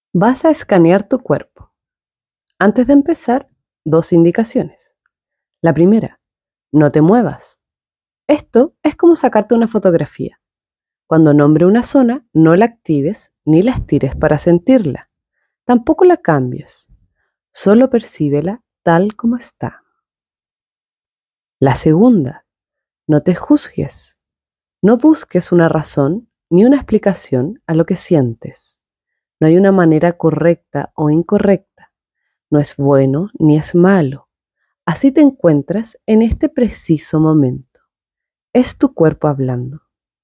Vas a escanear tu cuerpo. Antes de empezar, 2 indicaciones. La primera, no te muevas. Esto es como sacarte una fotografía. Cuando nombre una zona, no la actives ni la estires para sentirla. Tampoco la cambies. Solo percíbela tal como está. La segunda, no te juzgues. No busques una razón ni una explicación a lo que sientes. No hay una manera correcta o incorrecta. No es bueno ni es malo. Así te encuentras en este preciso momento. Es tu cuerpo hablando.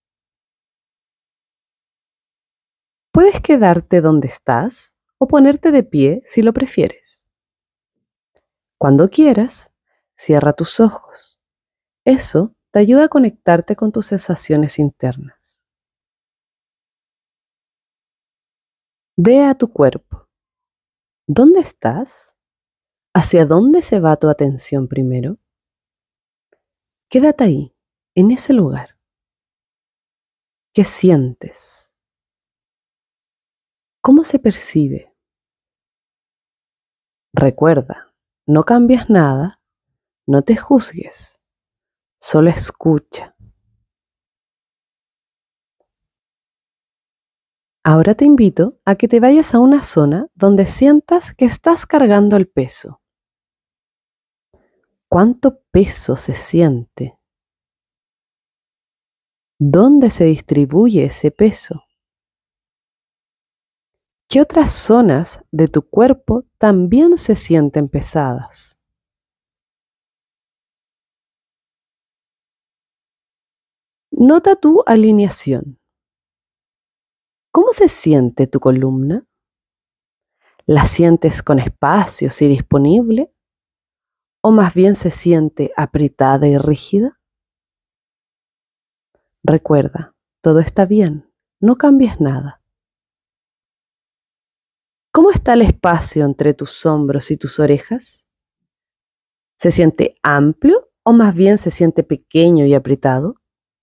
Puedes quedarte donde estás o ponerte de pie si lo prefieres. Cuando quieras, cierra tus ojos. Eso te ayuda a conectarte con tus sensaciones internas. Ve a tu cuerpo. ¿Dónde estás? ¿Hacia dónde se va tu atención primero? Quédate ahí, en ese lugar. ¿Qué sientes? ¿Cómo se percibe? Recuerda, no cambies nada, no te juzgues, solo escucha. Ahora te invito a que te vayas a una zona donde sientas que estás cargando el peso. ¿Cuánto peso se siente? ¿Dónde se distribuye ese peso? ¿Qué otras zonas de tu cuerpo también se sienten pesadas? Nota tu alineación. ¿Cómo se siente tu columna? ¿La sientes con espacios y disponible? ¿O más bien se siente apretada y rígida? Recuerda, todo está bien, no cambies nada. ¿Cómo está el espacio entre tus hombros y tus orejas? ¿Se siente amplio o más bien se siente pequeño y apretado?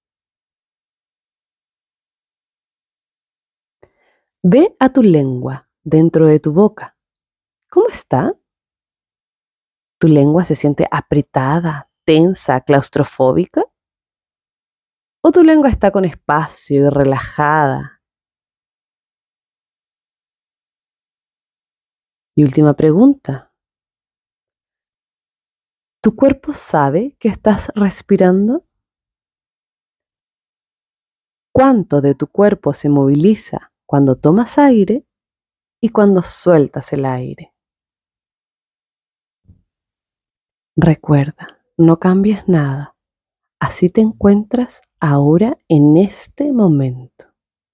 Ve a tu lengua dentro de tu boca. ¿Cómo está? ¿Tu lengua se siente apretada, tensa, claustrofóbica? ¿O tu lengua está con espacio y relajada? Y última pregunta. ¿Tu cuerpo sabe que estás respirando? ¿Cuánto de tu cuerpo se moviliza cuando tomas aire y cuando sueltas el aire? Recuerda, no cambies nada. Así te encuentras ahora en este momento.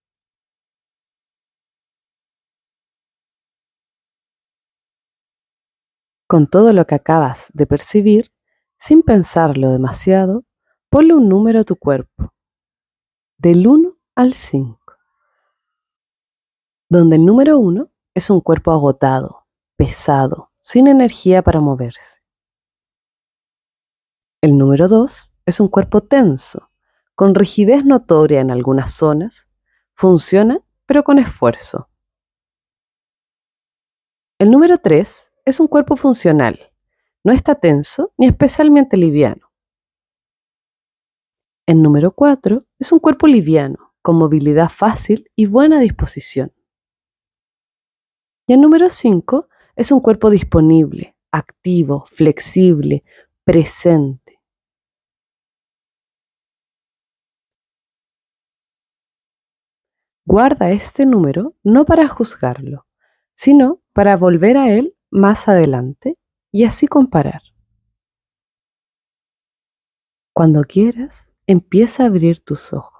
Con todo lo que acabas de percibir, sin pensarlo demasiado, ponle un número a tu cuerpo, del 1 al 5, donde el número 1 es un cuerpo agotado, pesado, sin energía para moverse. El número 2 es un cuerpo tenso, con rigidez notoria en algunas zonas, funciona pero con esfuerzo. El número 3 es un cuerpo funcional, no está tenso ni especialmente liviano. El número 4 es un cuerpo liviano, con movilidad fácil y buena disposición. Y el número 5 es un cuerpo disponible, activo, flexible, presente. Guarda este número no para juzgarlo, sino para volver a él más adelante y así comparar. Cuando quieras, empieza a abrir tus ojos.